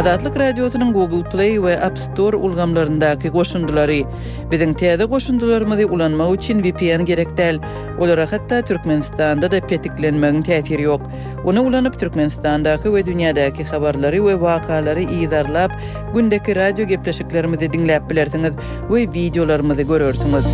Azatlyk Radiosynyň Google Play we App Store ulgamlaryndaky goşundulary. Biziň täze goşundularymyzy ulanmak üçin VPN gerek däl. Olara hatda Türkmenistanda da petiklenmegiň täsiri ýok. Onu ulanyp Türkmenistandaky we dünýädäki habarlary we wakalary ýyzarlap, gündäki radio gepleşiklerimizi dinläp bilersiňiz we videolarymyzy görersiňiz.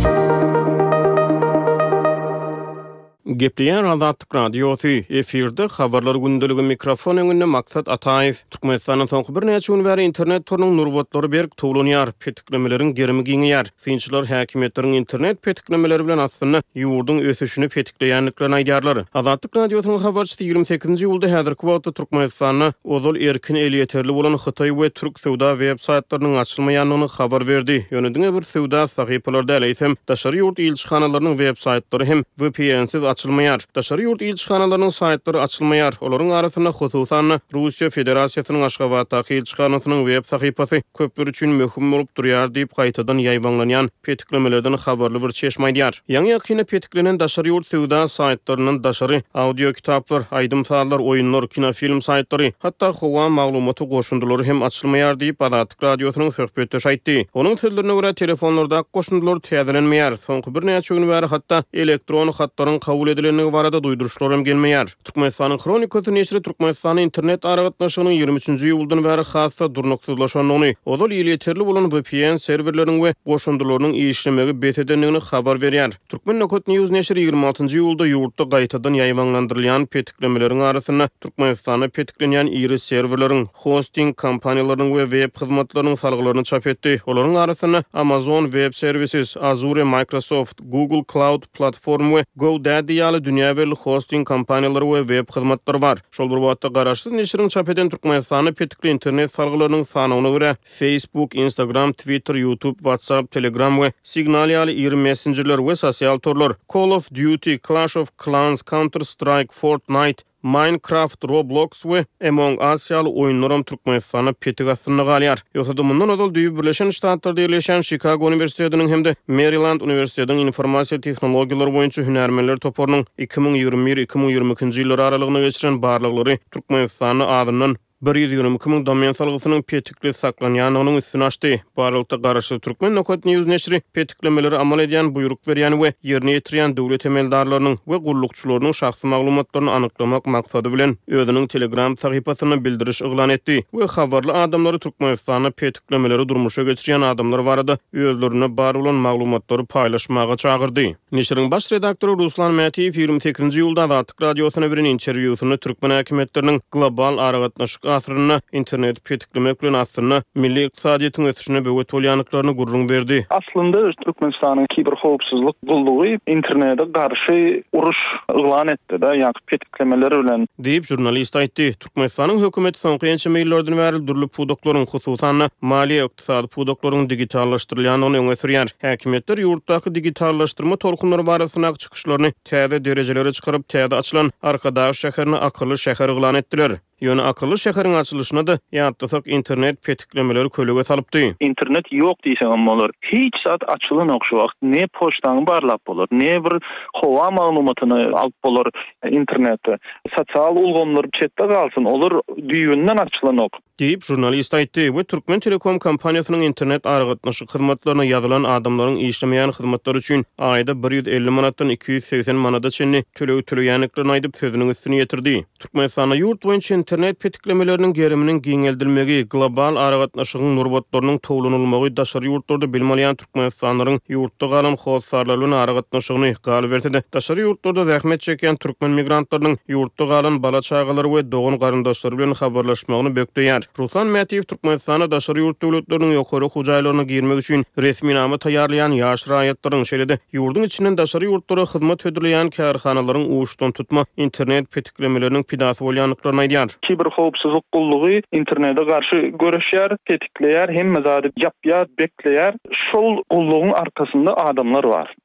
Gepleyen Azatlyk Radiosu efirde habarlar gündüligi mikrofon öňünde Maksat Ataýew. Türkmenistanyň soňky bir neçe gün bäri internet torunyň nurwatlary berk towlanýar, petiklemelerin gerimi giňýär. Synçylar häkimetleriň internet petiklemeleri bilen aslynda ýurdun ösüşini petikleýänliklerini aýdýarlar. Azatlyk Radiosynyň habarçysy 28-nji ýylda häzirki wagtda Türkmenistanyň ozal erkin el ýeterli bolan Hytaý we Türk sowda web saytlarynyň açylmaýanlygyny habar berdi. Ýönedigine bir sowda sahypalarda eleýsem, daşary ýurt ilçihanalarının web saytlary hem VPN-siz açylmaýar. Daşary ýurt ilçihanalarının saytlary açylmaýar. Olaryň arasynda hususan Russiýa Federasiýasynyň Aşgabatdaky ilçihanasynyň web sahypasy köpler üçin möhüm bolup durýar diýip gaýtadan ýaýbanlanýan petiklemelerden habarly bir çeşme aýdýar. Ýa-ni ýakyna petiklenen daşary ýurt sowda saytlarynyň daşary audio kitaplar, aýdymsallar, oýunlar, kinofilm saytlary, hatda howa maglumaty goşundulary hem açylmaýar diýip Azatlyk Radiosynyň söhbetdeşi aýtdy. Onuň sözlerine görä telefonlarda goşundular täzelenmeýär. Soňky bir näçe gün bäri hatda elektron hatlaryň kabul edilenligi barada duýduruşlar hem gelmeýär. Türkmenistanyň Kronikasy neşri Türkmenistanyň internet aragatnaşygynyň 23-nji ýyldan bäri hassa durnuksuzlaşanyny, ozal ýeterli bolan VPN serwerleriň we goşundularynyň işlemegi betedenligini habar berýär. Türkmenokot News neşri 26-njy ýylda ýurtda gaýtadan ýaýmanlandyrylýan petiklemelerin arasynda Türkmenistana petiklenýän iri serwerleriň, hosting kompaniýalarynyň we web hyzmatlarynyň salgylaryny çap etdi. Olaryň arasynda Amazon Web Services, Azure, Microsoft, Google Cloud Platform we GoDaddy ýaly dünýäberli hosting kompaniýalary we web hyzmatlary bar. Şol bir wagtda garaşsyz neşriň çap eden Türkmenistany petikli internet salgylarynyň sanawyna görä Facebook, Instagram, Twitter, YouTube, WhatsApp, Telegram we Signal ýaly iri messengerler we sosial torlar Call of Duty, Clash of Clans, Counter-Strike, Fortnite, Minecraft, Roblox we Among Us ýaly oýunlaram Türkmenistana petik aslynda galýar. Ýoksa da mundan ozal Düýük Birleşen Ştatlarda ýerleşen Chicago Uniwersitetiniň hemde Maryland Uniwersitetiniň informasiýa tehnologiýalary boýunça hünärmenler toparynyň 2021-2022-nji ýyllar aralygyna geçiren barlyklary Türkmenistany adyndan 122.000 domen salgysynyň petikli saklanýanynyň üstüne açdy. Barlykda garaşy Türkmenokot News neşri petiklemeleri amal edýän, buyruk berýän we ýerine ýetirýän döwlet emeldarlarynyň we gullukçylarynyň şahsy maglumatlaryny anyklamak maksady bilen özüniň Telegram sahypasyna bildiriş iglan etdi we habarly adamlary Türkmenistana petiklemeleri durmuşa geçirýän adamlar barada özlerine bar bolan maglumatlary paýlaşmaga çagyrdy. Neşriň baş redaktory Ruslan Mätiýew 28-nji ýylda Azatlyk Radiosyna beren interwýusyny Türkmen häkimetleriniň global aragatnaşyk asryna internet petiklemek bilen aslynda milli ykdysadyýetyň ösüşine böwet bolýanlyklaryny gurrun berdi. Aslında Türkmenistanyň kiber howpsuzlyk gullugy internete garşy uruş iglan etdi da, ýa-ni petiklemeler bilen diýip jurnalist aýtdy. Türkmenistanyň hökümeti soňky ýyllardan bäri durly pudoklaryň, hususan maliýe ykdysady pudoklaryň digitallaşdyrylýanyny öňe sürýär. Häkimetler ýurtdaky digitallaşdyrma torkunlary barasyna çykyşlaryny täze derejelere çykaryp täze açylan Arkadaş şäherini akylly şäher iglan etdiler. Ýöne akylly şäheriň açylyşyna da ýatdysak internet petiklemeleri kölege salypdy. İnternet ýok diýsem bolar. Hiç zat açylan okşy wagt ne poçtaň barlap bolar, ne bir howa maglumatyny alyp bolar internetde. Sosial ulgamlar çetde galsyn, olar düýünden açylan ok. Diýip jurnalist aýtdy we Türkmen Telekom kompaniýasynyň internet aragatnaşyk hyzmatlaryna ýazylan adamlaryň işlemeýän hyzmatlary üçin aýda 150 manatdan 280 manata çenli tölew töleýänliklerini aýdyp sözüniň üstüne ýetirdi. Türkmenistana ýurt boýunça internet petiklemeleriniň geriminiň giňeldirilmegi, global aragatnaşygyň nurwatlarynyň towlanylmagy daşary ýurtlarda bilmelýän Türkmenistanyň ýurtda galan howsarlaryny aragatnaşygyny galy berdi. Daşary ýurtlarda zähmet çeken türkmen migrantlarynyň ýurtda galan bala çagalary we dogan garyndaşlary bilen habarlaşmagyny bekleýär. Ruslan Mätiýew Türkmenistana daşary ýurt döwletleriniň ýokary hujaýlaryna girmek üçin resmi nama taýýarlayan ýaş raýatlaryň şeýlede ýurdun içinden daşary ýurtlara hyzmat ödülýän kärhanalaryň uçdan tutma internet petiklemeleriniň pidasy bolýanlyklaryny aýdýar. Kiber howpsuzlyk gullugy internete garşy görüşýär, tetikleýär, hemme zady ýapýar, bekleýär. Şol gullugyň arkasynda adamlar bar.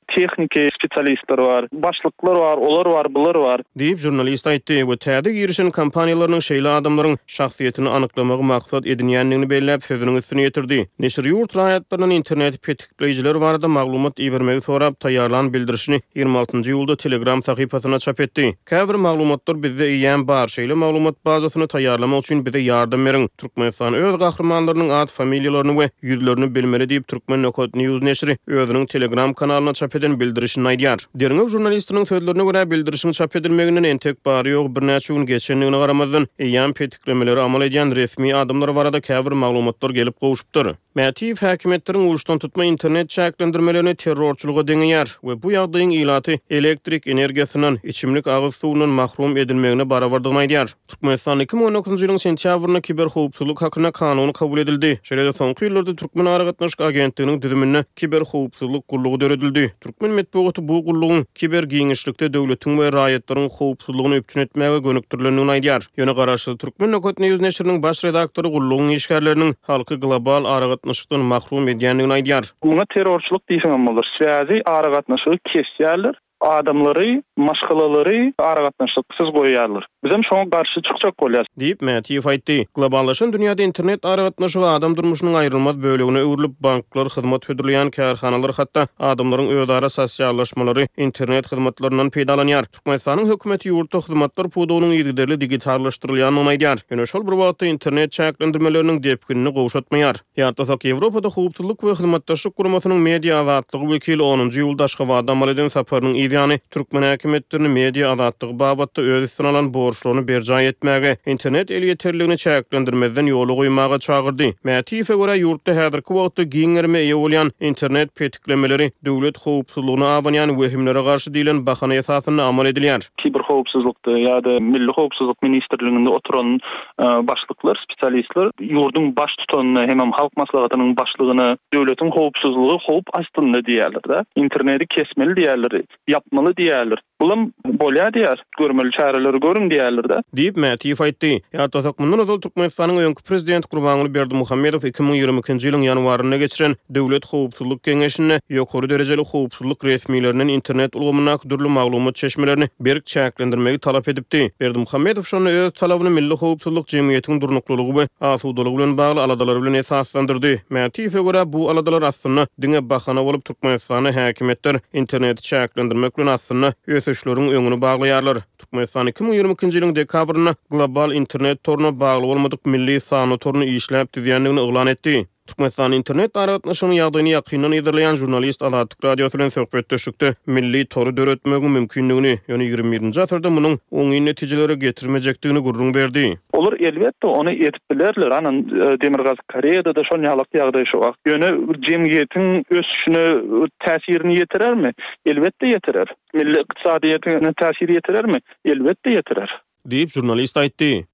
texniki spesialistler var, başlıklar var, olar var, bular var. Deyip jurnalist aýtdy, bu täze girişen kampaniýalarynyň şeýle adamlaryň şahsiýetini anyklamagy maksat edinýänligini belläp sözüniň üstüne ýetirdi. Neşir ýurt raýatlarynyň internet petikleýijiler barada maglumat iwermegi sorap taýýarlan bildirişini 26-njy ýylda Telegram sahypasyna çap etdi. Käbir maglumatlar bizde ýan bar şeýle maglumat bazasyny taýýarlamak üçin bize ýardam beriň. Türkmenistan öz gahrmanlarynyň ad familiýalaryny we ýüzlerini bilmeli diýip Türkmen Nokot News neşri özüniň Telegram kanalyna çap eden bildirişini aýdýar. Derňek jurnalistiniň sözlerine görä bildirişiň çap edilmeginden entek bary ýok, bir näçe gün geçenligine garamazdan ýan petiklemeleri amal edýän resmi adamlar barada käbir maglumatlar gelip gowuşupdyr. Mätif häkimetleriň uruşdan tutma internet çäklendirmelerini terrorçuluga deňýär we bu ýagdaýyň ilaty elektrik energiýasynyň içimlik agyz suwunyň mahrum edilmegine barabardygyny aýdýar. Türkmenistan 2019-njy ýylyň sentýabrynda kiber howpsuzlyk hakyna kanuny kabul edildi. Şeýle soňky ýyllarda Türkmen aragatnaşyk agentliginiň düzümine kiber howpsuzlyk gullugy döredildi. Türkmen medeniýeti bu gullugyň kiber giňişlikde döwletiň we raýatlaryň howpsuzlygyny öpçün etmäge gönükdirlendigini aýdýar. Ýöne garaşly Türkmen Nokot News neşriniň baş redaktory gullugyň işgärleriniň halky global aragatnaşykdan mahrum edýändigini aýdýar. Buna terrorçuluk diýsen bolar. Süýäzi aragatnaşygy kesýärler. Adamları, maşgalalary aragatnaşyksız goýýarlar. Bizim şoňa garşy çykjak bolýar. Diýip Mätiýew aýtdy. Globallaşan dünýäde internet aragatnaşygy adam durmuşynyň aýrylmaz bölegine öwrülip banklar, hyzmat hödürleýän kärhanalar hatda adamlaryň özara sosiallaşmalary internet hyzmatlaryndan peýdalanýar. Türkmenistanyň hökümeti ýurtda hyzmatlar pudugynyň ýigderli digitallaşdyrylýanyny aýdýar. Ýöne şol bir wagtda internet çäklendirmeleriniň depkinini gowşatmaýar. Ýa-da Ýewropada howpsuzlyk we hyzmatdaşlyk guramasynyň media azatlygy wekili 10-njy ýylda Aşgabatda amal eden saparynyň ýani Türkmen häkimetlerini media azatlygy babatda öz üstüne alan borçlaryny berjay etmäge, internet el ýeterligini çäklendirmezden ýoly goýmaga çagyrdy. Mätiýewe görä ýurtda häzirki wagtda giňerme eýe bolýan internet petiklemeleri döwlet howpsuzlygyna awanýan wehimlere garşy diýilen bahana esasyna amal edilýär. Kiber howpsuzlykda ýa-da Milli Howpsuzlyk Ministrliginde oturan başlyklar, spesialistler ýurdun baş tutanyny hem halk maslahatynyň başlygyny döwletiň howpsuzlygy howp astynda diýerler da. Interneti kesmeli diýerler, yapmaly diýerler. Bulam bolýar diýer, görmeli çäreleri görün diýerler da. Diýip Mätiýew aýtdy. Ýa-da mundan öňki Türkmenistanyň öňkü prezident Gurbanguly Berdimuhammedow 2022-nji ýylyň ýanwaryna geçiren Döwlet Howpsuzlyk Geňeşine ýokary derejeli howpsuzlyk resmiýetleriniň internet ulgamyna dürli maglumat çeşmelerini berk çäklendirmegi talap edipdi. Berdimuhammedow şonu öz talabyny Milli Howpsuzlyk Jemgyýetiniň durnuklulygy we asuwdalygy bilen bagly aladalar bilen esaslandyrdy. Mätiýewe görä bu aladalar aslynda diňe bahana bolup Türkmenistanyň häkimetler internet çäklendirmek bilen aslynda ösüşleriň öňüni baglaýarlar. Türkmenistan 2022-nji ýylyň dekabryna global internet toruna bagly bolmadyk milli sany torunu işläp düzýändigini oglan etdi. Türkmenistan internet aragatnaşygyny ýagdaýyny ýakyndan ýerleýän jurnalist Alatyk radiosu bilen söhbetdeşikde milli toru döretmegi mümkinligini, ýöne 21-nji asyrda munyň oňy netijeleri getirmejekdigini gurrun berdi. Olar elbetde onu etip bilerler. Anan Demirgaz Koreýada da şol ýalyk ýagdaý şu wagt. Ýöne jemgyýetiň ösüşine täsirini ýetirermi? Elbetde ýetirer. Milli ykdysadyýatyna täsir ýetirermi? Elbetde ýetirer. Diýip jurnalist aýtdy.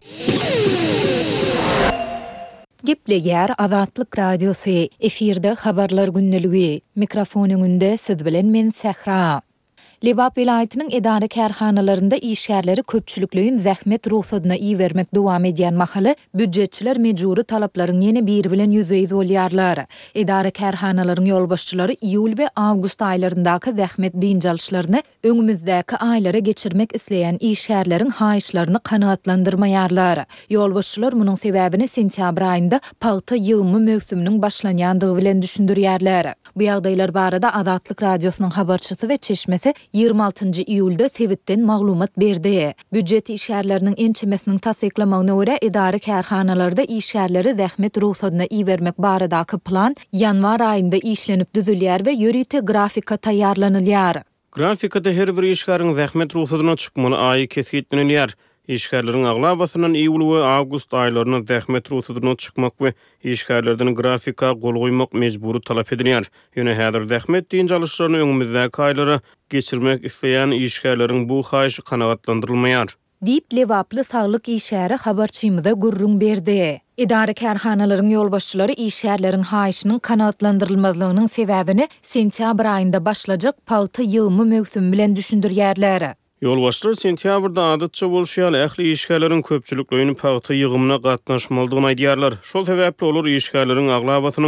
Gepleýär Azatlyk radiosu efirde habarlar günneligi. Mikrofon öňünde siz bilen men Sehra. Lebap vilayatynyň edara kärhanalarynda işgärleri köpçülikliň zähmet ruhsatyna iýermek dowam edýän mahaly büdjetçiler mejburi talaplaryň ýene bir bilen ýüzüýiz bolýarlar. Edara kärhanalaryň ýolbaşçylary iýul we awgust aýlaryndaky zähmet diňjalşlaryny öňümüzdäki aýlara geçirmek isleýän işgärleriň haýyşlaryny kanaatlandyrmaýarlar. Ýolbaşçylar munyň sebäbini sentýabr aýynda paýta ýygymy mövsüminiň başlanýandygy bilen düşündirýärler. Bu ýagdaýlar barada Azatlyk radiosynyň habarçysy we çeşmesi 26-njy iýulda Sewitden maglumat berdi. Büdjet işgärleriniň ençemesiniň tasdiklamagyna görä edara kärhanalarda işgärleri zähmet ruhsatyna iýermek baradaky plan ýanwar aýynda işlenip düzülýär we ýörite grafika taýýarlanylýar. Grafikada her bir işgäriň zähmet ruhsatyna çykmaly aýy kesgitlenýär. İşgärleriň aglawasynyň iýul we awgust aýlaryna zähmet ruhsatyna çykmak we işgärlerden grafika gol goýmak mejburi talap edilýär. Ýöne häzir zähmet diňjalşlaryny öňümüzdäki aýlara geçirmek isleýän işgärleriň bu haýyşy kanagatlandyrylmaýar. Diýip Lewaply saglyk işgäri habarçymyza gurrun berdi. Edara kärhanalaryň ýolbaşçylary işgärleriň haýyşynyň kanagatlandyrylmazlygynyň sebäbini sentýabr aýynda başlajak paýta ýygymy mövsüm bilen düşündirýärler. Ýolbaşçylar sentýabrda adatça bolşýan ähli işgärleriň köpçülikliğini paýta ýygymyna gatnaşmalydygyny aýdýarlar. Şol sebäpli olur işgärleriň aglawasynyň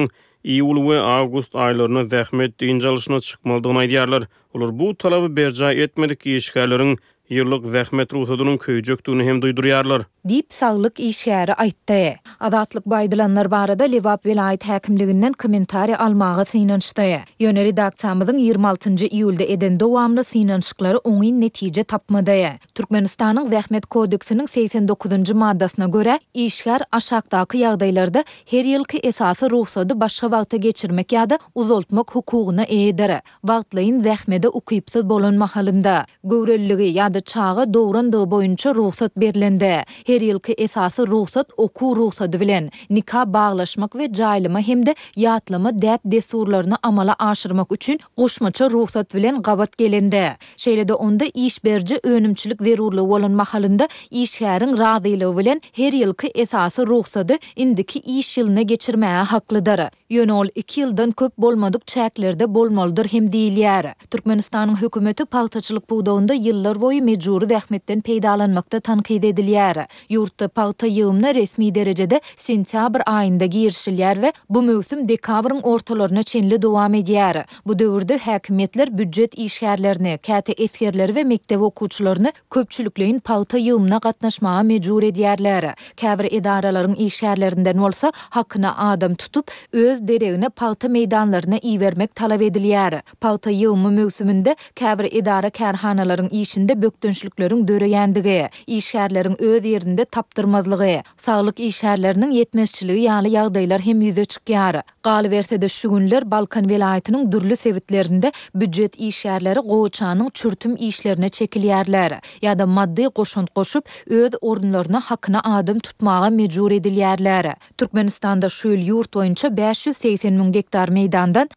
iyul we awgust aylaryna zähmet diň çalışyna çykmaldygyny aýdýarlar. Olar bu talaby berja etmedik işgärleriň ýyllyk zähmet ruhsatynyň köýjekdigini hem duýdurýarlar. Dip saglyk işgäri aýtdy. Adatlyk baýdylanlar barada Lebap vilayet häkimliginden kommentari almagy synançdy. Ýöne redaksiyamyzyň 26-njy iýulda eden dowamly synançyklary oňy netije tapmady. Türkmenistanyň Zähmet kodeksiniň 89-njy maddasyna görä, işgär aşakdaky ýagdaýlarda her ýylky esasy ruhsaty başga wagta geçirmek ýa-da uzaltmak hukugyna eýdir. Wagtlaýyn zähmede ukypsyz bolan mahalynda göwrelligi ýa-da çağı dowrandygy boýunça ruhsat berilendi. Her ýylky esasy ruhsat oku ruhsaty bilen nikah baglaşmak we jaýlama hemde ýatlama däp desurlaryny amala aşyrmak üçin goşmaça ruhsat bilen gabat gelendi. Şeýle-de onda iş berji önümçilik zerurly bolan mahalynda işgäriň razylygy bilen her ýylky esasy ruhsaty indiki iş ýylyna geçirmäge haklydyr. Ýöne ol 2 ýyldan köp bolmadyk çäklerde bolmalydyr hem diýilýär. Türkmenistanyň hökümeti paýtaçylyk bugdawynda ýyllar boýy mejburi zähmetden peýdalanmakda tankyd edilýär. Ýurtda paýta ýygymna resmi derejede sentyabr aýynda girişilýär we bu möwsüm dekabrň ortalaryna çenli dowam edýär. Bu döwürde häkimetler büdjet işgärlerini, käte esgerleri we mektep okuwçylaryny köpçülikleýin paýta ýygymna gatnaşmaga mejbur edýärler. Käbir edaralaryň işgärlerinden bolsa hakyna adam tutup öz deregine paýta meýdanlaryna iýermek talap edilýär. Paýta ýygymy möwsüminde käbir edara kärhanalaryň işinde bökdünçlikleriň döreýändigi, işgärleriň öz ýerinde tapdyrmazlygy, saglyk işgärleriniň ýetmezçiligi ýaly ýagdaýlar hem ýüze çykýar. Galy bersede şu günler Balkan welaýatynyň dürli sebitlerinde büdjet işgärleri goýçanyň çürtüm işlerine çekilýärler ýa-da maddi goşunt goşup öz orunlaryna hakyna adam tutmaga mejbur edilýärler. Türkmenistanda şu ýyl ýurt boýunça 580 000 hektar meýdandan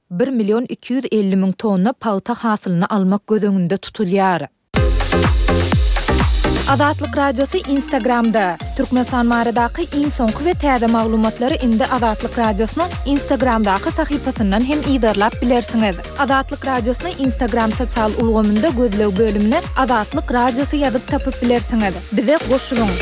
1.250 000 tonna paýta hasylyny almak gözüňünde tutulýar. Adatlyk radiosu Instagramda. Türkmenistan maradaky iň soňky we täze maglumatlary indi Adatlyk radiosynyň Instagramdaky sahypasyndan hem ýydarlap bilersiňiz. Adatlyk radiosyny Instagram sosial ulgamynda gözlew bölümine Adatlyk radiosu ýazyp tapyp bilersiňiz. Bize goşulyň.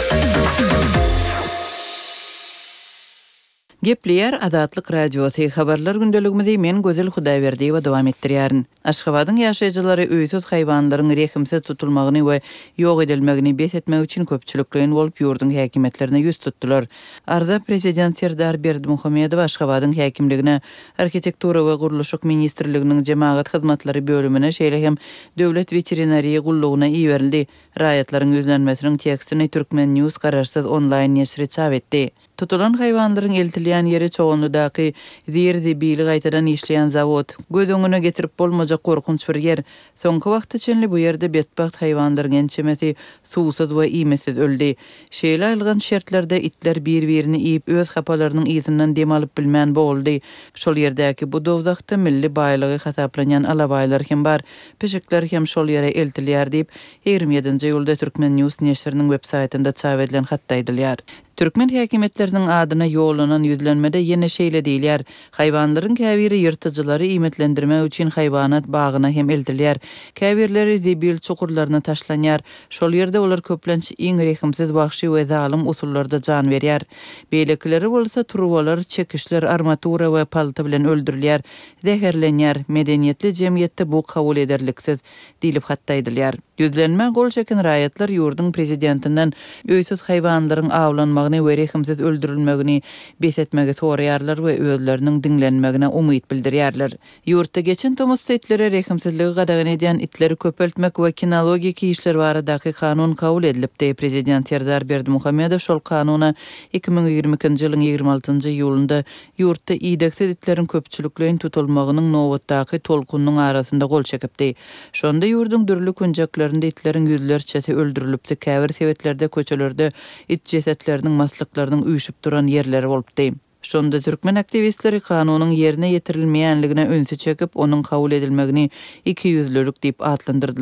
Gepleýär Adatlyk radiosu habarlar gündeligimizi men Gözel Hudaýberdi we dowam etdirýärin. Aşgabatyň ýaşaýjylary öýsüz haýwanlaryň rehimsiz tutulmagyny we ýok edilmegini besetmek üçin köpçülikleýin bolup ýurdun häkimetlerine ýüz tutdular. Arda prezident Serdar Berdimuhammedow Aşgabatyň häkimligine, arkitektura we guruluşyk ministrliginiň jemaat hyzmatlary bölümine şeýle hem döwlet veterinariýa gullugyna iýerildi. Raýatlaryň ýüzlenmesiniň tekstini Türkmen News gararsyz online neşri çap etdi. Tutulan haýwanlaryň eltilýän ýeri çoğunludaky zirzibil gaýtadan işleýän zawod. Göz öňüne getirip bolmajak korkunç bir ýer. Soňky wagtda çenli bu ýerde betbaht haýwanlaryň ençemesi suwsuz we iýmesiz öldi. Şeýle algan şertlerde itler bir-birini iýip öz hapalarynyň ýyzynyň dem alyp bilmän boldy. Şol ýerdäki bu dowzakda milli baýlygy hasaplanýan alabaýlar hem bar. Peşikler hem şol ýere eltilýär diýip 27-nji ýylda Türkmen News neşriniň web saýtynda çap edilen hatda aýdylýar. Türkmen häkimetleriniň adyna ýolanan ýüzlenmede ýene şeýle diýilýär. Haýwanlaryň käbiri ýyrtyjylary iýmetlendirmek üçin haýwanat bagyna hem eltilýär. Käbirleri zibil çukurlaryna taşlanýar. Şol ýerde olar köplenç iň rehimsiz wahşy we zalim usullarda jan berýär. Beýlekleri bolsa turwalar, çekişler, armatura we palty bilen öldürilýär, zäherlenýär. Medeniýetli jemgyýetde bu kabul ederliksiz diýilip hatda aýdylýar. Ýüzlenme gol çeken raýatlar ýurdun prezidentinden öýsüz haýwanlaryň awlanmagyny we rehimsiz öldürilmegini besetmegi soraýarlar we özleriniň diňlenmegine umyt bildirýärler. Ýurtda geçen Tomus etlere rehimsizligi gadagan edýän itleri köpeltmek we kinologik işler baradaky kanun kabul edilipdi. Prezident Serdar Berdimuhammedow şol kanuna 2022-nji ýylyň 26-njy ýylynda ýurtda iýdeksiz itleriň köpçülikleýin tutulmagynyň nowatdaky tolkunyň arasynda gol çekipdi. Şonda ýurdun dürli kunjaklarynda itleriň ýüzlerçesi öldürilipdi. Käbir sebetlerde köçelerde it cesetleriniň maslyklarynyň üýşüp duran ýerleri bolupdy. Şonda türkmen aktivistleri kanunyň ýerine ýetirilmeýänligine öňse çekip, onuň kabul edilmegini iki ýüzlülük diýip atlandyrdylar.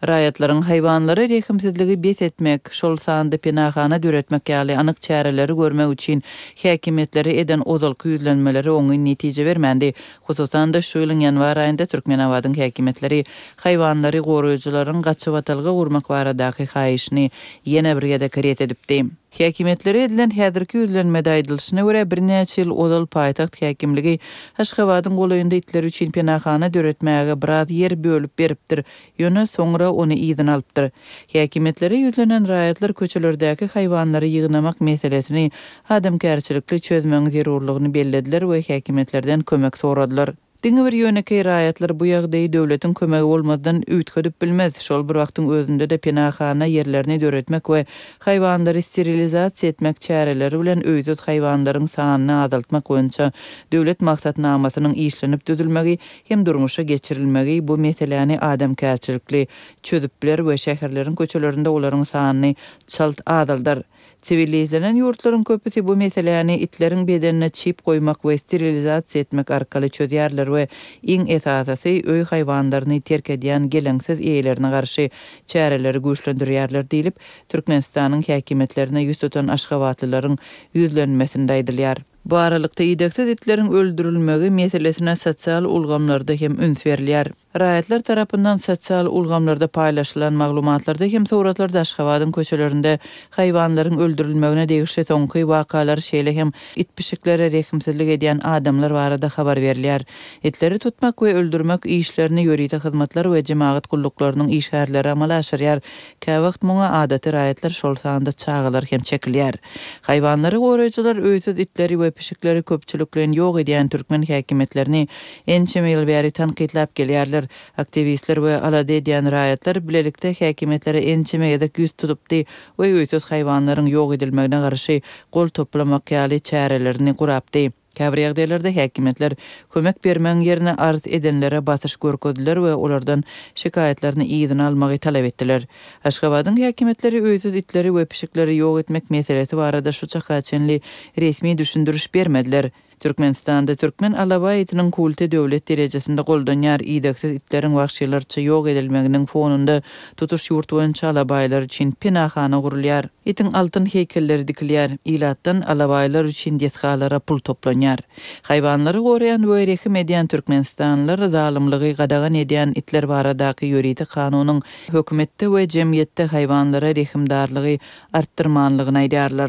Raýatlaryň haýwanlary rehimsizligi bes etmek, şol sandy penahana döretmek ýaly anyk çäreleri görmek üçin häkimetleri eden ozalky ýüzlenmeleri oňy netije bermändi. Hususan da şu ýylyň ýanwar aýynda Türkmenabadyň häkimetleri haýwanlary goraýjylaryň gaçyp atylgy gurmak baradaky haýyşyny ýene bir ýerde kret edipdi. Häkimetleri edilen häzirki ýüzlenmede aýdylyşyna görä birnäçe ýyl ozal paýtaxt häkimligi Haşgabatyň golaýynda itler üçin penahana döretmäge biraz ýer bölüp beripdir. Ýöne soňra ony ýygyň alypdyr. Häkimetleri ýüzlenen raýatlar köçelerdäki haýwanlary ýygnamak meselesini adamkärçilikli çözmeň zerurlygyny bellediler we häkimetlerden kömek soradylar. Diňe bir ýöneki raýatlar bu ýagdaýy döwletiň kömegi bolmadan üýtgedip bilmez. Şol bir wagtyň özünde de penahana ýerlerini döretmek we haýwanlary sterilizasiýa etmek çäreleri bilen öýdüt haýwanlaryň sanyny azaltmak boýunça döwlet maksatnamasynyň işlenip düzülmegi hem durmuşa geçirilmegi bu meseleni adamkärçilikli çözüp biler we şäherleriň köçelerinde olaryň sanyny çalt azaldyr. Sivilizlenen ýurtlaryň köpüsi bu meseleni itleriň bedenine çip goýmak we sterilizasiýa etmek arkaly çözýärler we iň esasy öý haýwanlaryny terk edýän gelensiz eýelerine garşy çäreleri güýçlendirýärler diýilip Türkmenistanyň häkimetlerine ýüz tutan Aşgabatlylaryň ýüzlenmesinde aýdylýar. Bu aralykda ideksiz itleriň öldürilmegi meselesine sosial ulgamlarda hem üns berilýär. Raýatlar tarapyndan sosial ulgamlarda paýlaşylan maglumatlarda hem soratlarda Aşgabatyň köçelerinde haýwanlaryň öldürilmegine degişli soňky wakalar şeýle hem itpişiklere rehimsizlik edýän adamlar barada habar berilýär. Itleri tutmak we öldürmek işlerini ýörite hyzmatlar we jemaat gullyklarynyň işgärleri amala aşyrýar. Käwagt muňa adaty raýatlar şol sanda çağılar hem çekilýär. Haýwanlary goraýjylar öýsüz itleri we pişikleri köpçüliklen ýok edýän türkmen häkimetlerini ençe ýyl bäri tanqidlap gelýärler. Aktivistler we alada edýän raýatlar bilelikde häkimetlere ençe ýyl ýüz tutupdy we öýsüz haýwanlaryň ýok edilmegine garşy gol toplamak ýaly çärelerini gurapdy. Käbir ýagdaýlarda häkimetler kömek bermeň ýerine arz edenlere basyş görkezdiler we olardan şikaýetlerini ýygyna almagy talap etdiler. Aşgabatyň häkimetleri öýsüz itleri we pişikleri ýok etmek meselesi barada şu çakaçenli resmi düşündürüş bermediler. Türkmenistanda türkmen alabaýytynyň kulty döwlet derejesinde goldanýar ideksiz itlerin wagtçylarça ýok edilmeginiň fonunda tutuş ýurt boýunça alabaýlar üçin penahana gurulýar. Itin altyn heýkelleri dikilýär. Ilatdan alabaýlar üçin deshalara pul toplanýar. Haýwanlary goraýan we rehim edýän türkmenistanlylar zalymlygy gadagan edýän itler baradaky ýöriti kanunyň hökümetde we jemgyýetde haýwanlara rehimdarlygy artdyrmanlygyny aýdýarlar.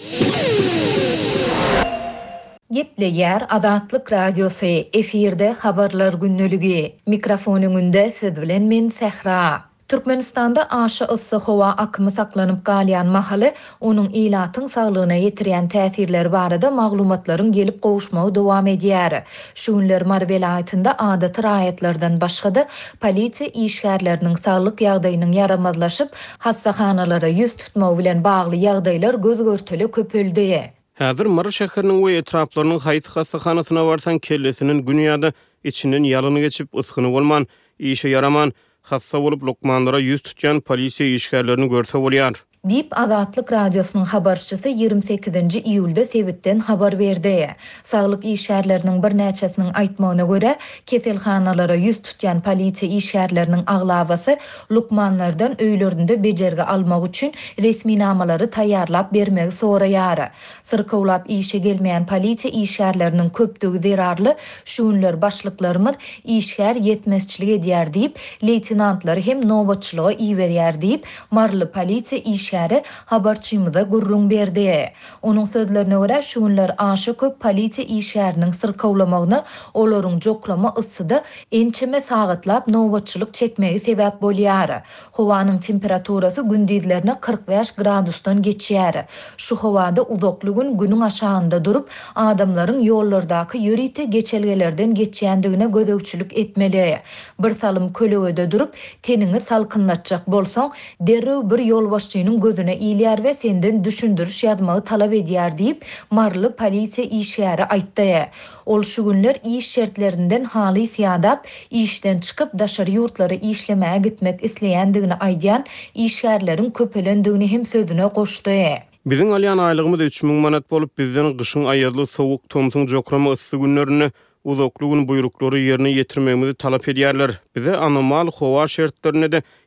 Gepleýär Azatlyk radiosu efirde habarlar günneligi. Mikrofonuňynda siz bilen men Sehra. Türkmenistanda aşy ıssy howa akymy saklanyp galýan mahaly onuň ilatyň saglygyna ýetirýän täsirleri barada maglumatlaryň gelip gowuşmagy dowam edýär. Şunlar Mar welaýatynda adaty raýatlardan başga-da polisiýa işgärleriniň saglyk ýagdaýynyň yaramazlaşyp hastahanalara ýüz tutmagy bilen bagly ýagdaýlar göz görteli köpeldi. Häzir Mar şäheriniň we etraplarynyň haýsy hastahanasyna barsan kellesinin günýada içinden ýalyny geçip ysgyny bolman, işe yaraman, hassa bolup lokmanlara ýüz tutýan polisiýa işgärlerini görse bolýar. Dip Azatlyk radiosynyň habarçysy 28-nji iýulda Sewitden habar berdi. Saglyk işgärleriniň bir näçesiniň aýtmagyna görä, keselhanalara ýüz tutýan polisiýa işgärleriniň aglabasy lukmanlardan öýlerinde bejerge almak üçin resmi namalary taýýarlap bermegi soraýar. Syrkawlap işe gelmeýän polisiýa işgärleriniň köpdügi zerarly, şunlar başlyklarymyz işgär yetmezçilik edýär diýip, leytenantlary hem nobatçylyga iýberýär diýip, Marly polisiýa işgäri habarçymyza gurrun berdi. Onuň sözlerine görä şunlar aşy köp polisiýa işgäriniň syrkawlamagyna olaryň joklama yssyda ençeme sagatlap nobatçylyk çekmegi sebäp bolýar. Howanyň temperaturasy gündizlerine 45 gradusdan geçýär. Şu howada uzaklygyň günüň aşağında durup adamlaryň ýollardaky ýörite geçelgelerden geçýändigine gözegçilik etmeli. Bir salym kölege durup tenini salkynlatjak bolsaň derrew bir ýolbaşçynyň gözüne iýilýär we senden düşündürüş ýazmagy talap edýär diýip Marly polisiýa işgäri aýtdy. Ol şu günler iş şertlerinden haly ýadap işden çykyp daşary ýurtlary işlemäge gitmek isleýändigini aýdýan işgärleriň köpelendigini hem sözüne goşdy. Biziň alýan aýlygymyz 3000 manat bolup bizden gyşyň aýazly sowuk tomsyň jokrama ıssy günlerini uzaklygyň buýruklary ýerine ýetirmegimizi talap edýärler. Bize anormal howa şertlerine de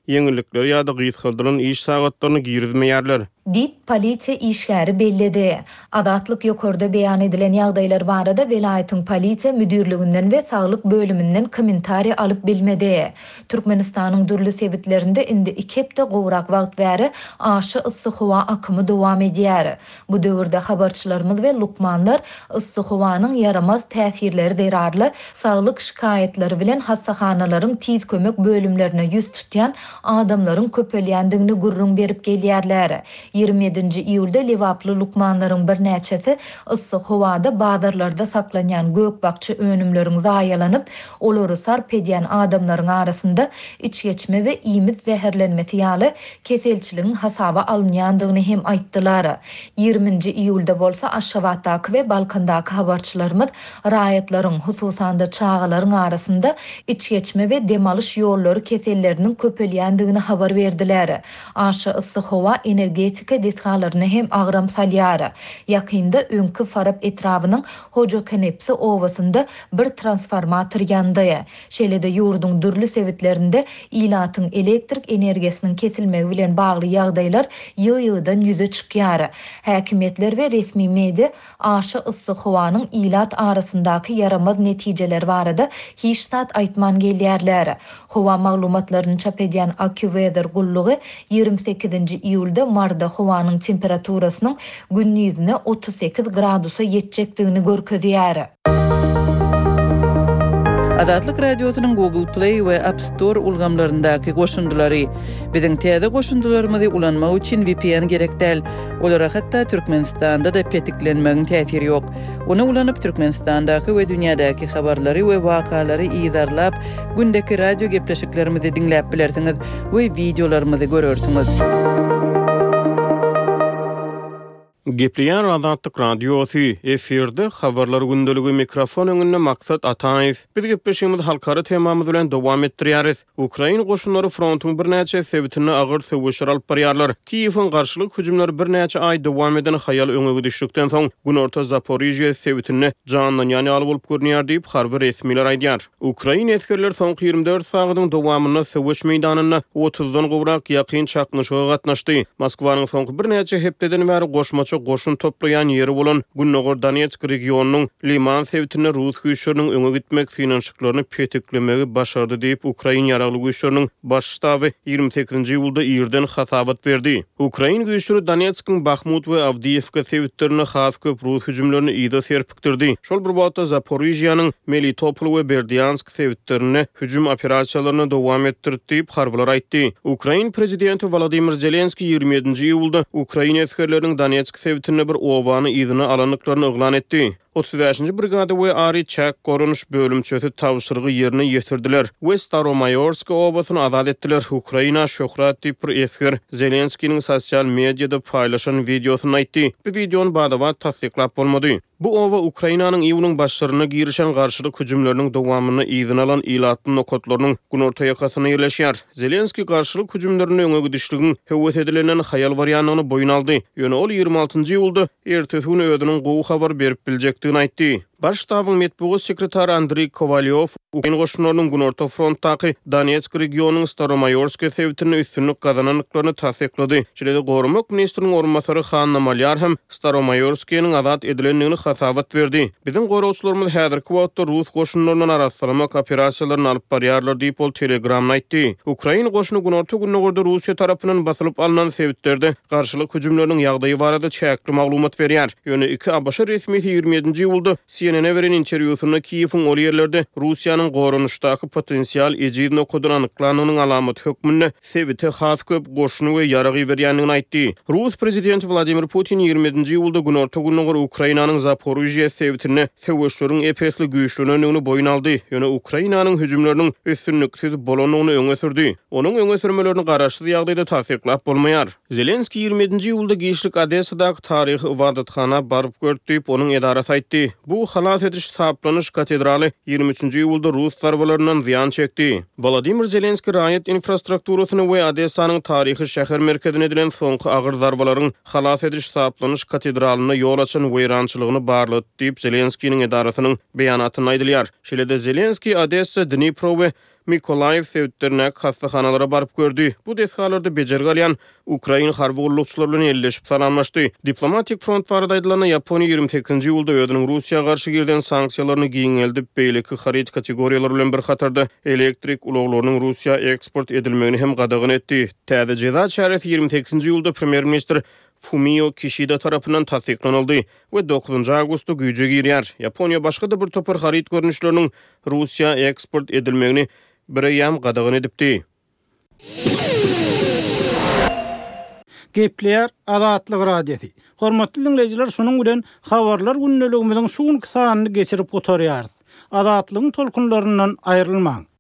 ýeňillikleri ýa-da gysgaldyran iş sagatlaryny girizmeýärler. Dip polisiýa işgäri bellidi. Adatlyk ýokarda beýan edilen ýagdaýlar barada welaýatyň polisiýa müdürliginden we saglyk bölüminden kommentariýa alyp bilmedi. Türkmenistanyň dürli sebitlerinde indi 2 hepde gowrak wagt bäri aşy yssyk howa akymy dowam edýär. Bu döwürde habarçylarymyz we lukmanlar yssyk howanyň yaramaz täsirleri derarly saglyk şikaýetleri bilen hassahanaların tiz kömek bölümlerine ýüz tutýan adamlaryň köpelýändigini gurrun berip gelýärler. 27-nji iýulda Lewaply lukmanlaryň bir näçesi yssyk howada bazarlarda saklanýan gökbakçy önümleriň zaýalanyp, olary sarp edýän adamlaryň arasynda iç geçme we iýmit zäherlenmesi ýaly keselçiligiň hasaba alınýandygyny hem aýtdylar. 20-nji iýulda bolsa Aşgabatdaky we Balkandaky habarçylarymyz raýatlaryň, hususanda çağalaryň arasynda iç geçme we demalyş ýollary keselleriniň köpelýändigini habar berdiler. Aşy yssyk howa energetika detalaryny hem agram salýar. Ýakynda öňkü Farab etrawynyň Hoja Kenepsi owasynda bir transformator ýandy. Şeýle-de ýurdun dürli sebitlerinde ilatyň elektrik energiýasiniň kesilmegi bilen bagly ýagdaýlar ýygy-ýygydan ýüze çykýar. Häkimetler we resmi media aşy yssyk howanyň ilat arasyndaky yaramaz netijeler barada hiç zat aýtman gelýärler. Howa maglumatlaryny çap edýän AccuWeather gullugy 28-nji iýulda marda howanyň temperaturasynyň gün ýüzüne 38 gradusa ýetjekdigini görkezýär. Adatlyk radiosynyň Google Play we App Store ulgamlaryndaky goşundylary biziň täze goşundylarymyzy ulanmak üçin VPN gerek däl. Olara hatda Türkmenistanda da petiklenmegiň täsiri ýok. Onu ulanyp Türkmenistandaky we dünýädäki habarlary we wakalary ýyzarlap gündäki radio gepleşiklerimizi dinläp bilersiňiz we videolarymyzy görersiňiz. Gepleýän Adatlyk radiosy efirde habarlar gündeligi mikrofon öňünde Maksat Ataýew. Biz gepleşýärmiz halkara temamyz bilen dowam etdirýäris. Ukraina goşunlary frontyň bir näçe sebitini agyr söwüşler alyp barýarlar. Kiýewiň garşylyk hüjümleri bir näçe aý dowam eden haýal öňüge düşdükden soň günorta Zaporizhia sebitini jandan ýany alyp bolup görnýär diýip harby resmiler aýdýar. Ukraina eskerler soňky 24 sagatyň dowamyna söwüş meýdanyna 30-dan gowrak ýakyn çakmyşyga gatnaşdy. Moskwanyň soňky bir näçe hepdeden bäri goşmaçy goşun toplayan ýeri bolan Günnogor Donetsk regionunyň Liman sebitine Rus güýçleriniň öňe gitmek finanşyklaryny petiklemegi başardy diýip Ukraina ýaragly güýçleriniň baş ştaby 28-nji ýylda ýerden hasabat berdi. Ukraina güýçleri Donetskiň Bakhmut we Avdiivka sebitlerini has köp Rus hüjümlerini ýa-da serpikdirdi. Şol bir wagtda Zaporizhiýanyň Melitopol we Berdiansk sebitlerini hüjüm operasiýalaryny dowam etdirdi diýip harbylar aýtdy. Ukraina prezidenti Volodymyr Zelenski 27-nji ýylda Ukraina eskerleriniň Donetsk sebitine bir owany ýyzyny alanyklaryny eglan etdi. 35-nji brigada we Ari Çak gorunuş bölümçesi tawşyrygy ýerine ýetirdiler. We Staromayorsk obasyny azad etdiler. Ukraina şöhrat diýip bir esker Zelenskiň sosial mediada paýlaşan videosyny aýtdy. Bu videony badawat tasdiklap bolmady. Bu owa Ukrainanyň ýywynyň başlaryna girişen garşylyk hüjümleriniň dowamyny ýyzyna alan ilatyň nokatlarynyň günorta ýakasyna ýerleşýär. Zelenski garşylyk hüjümlerini öňe gidişligin höwet edilenden haýal barýanyny boyun aldy. Ýöne ol 26-njy ýylda ertesi güni ödüniň gowy habar berip biljekdigini aýtdy. Baş ştabyň metbugy sekretary Andrey Kovalyev Ukraina goşunlarynyň günorta frontdaky Donetsk regionunyň Staromayorsk sebitini üstünlük gazananyklaryny tasdiklady. Şeýle-de Gormak ministriniň orunmasary Hanna Malyar hem Staromayorskiň azat edilenligini hasabat berdi. Biziň gorowçylarymyz häzirki wagtda Rus goşunlarynyň arasyndamak operasiýalaryny alyp barýarlar diýip ol Telegramda aýtdy. Ukraina goşuny günorta günnägörde Russiýa tarapyndan basylyp alynan sebitlerde garşylyk hüjümleriniň ýagdaýy barada çäkli maglumat berýär. Ýöne iki ABŞ resmiýeti 27-nji ýylda CNN veren interwýusyna Kiýewiň ol ýerlerde Russiýanyň gorunuşdaky potensial ejid nokudan anyklanynyň alamaty hökmünde sebite has köp goşuny we ýaragy berýändigini aýtdy. Rus prezidenti Vladimir Putin 20-nji ýylda günorta günnägör Ukrainanyň Zaporizhia sebitine söwüşleriň epesli güýçlenýäni boyun aldy. Ýöne Ukrainanyň hüjümleriniň üstünlüksiz bolanyny öňe sürdi. Onuň öňe sürmelerini garaşly ýagdaýda tasdiklap bolmaýar. Zelenski 27-nji ýylda Giýişlik Odessadaky taryhy ibadatxana baryp gördi diýip onuň edarasy aýtdy. Bu halas ediş saplanyş katedraly 23-nji ýylda Rus zarbalaryndan ziýan çekdi. Volodymyr Zelenski raýat infrastrukturasyny we Odessanyň taryhy şäher merkezine edilen soňky agyr zarbalaryň halas ediş saplanyş katedralyna ýol açan weýrançylygyny barlady diýip Zelenskiň edarasynyň beýanatyny aýdylýar. Şeýle-de Zelenski Odessa, Dnipro we Mikolaev sevdlerine hastahanalara barıp gördü. Bu deshalarda bejer galyan Ukrayna harby gullukçylar bilen elleşip salamlaşdy. Diplomatik front barada Yaponiya 28-nji ýylda özüniň Russiýa garşy girden sanksiýalaryny giňeldip beýleki harit kategoriýalar bilen bir hatarda elektrik ulaglarynyň Russiýa eksport edilmegini hem gadagyn etdi. Täze jeza çaresi 28-nji ýylda premier minister Fumio Kishida tarapyndan tasdiklanyldy we 9-njy awgustda güýje girýär. Yaponiya başga da bir topar harit görnüşleriniň Russiýa eksport edilmegini bireyam gadagyn edipdi. Gepleýär Azatlyk radiosi. Hormatly dinleýijiler, şonuň bilen habarlar günneligimiziň şu sanyny geçirip oturýar. Azatlygyň tolkunlaryndan aýrylmaň.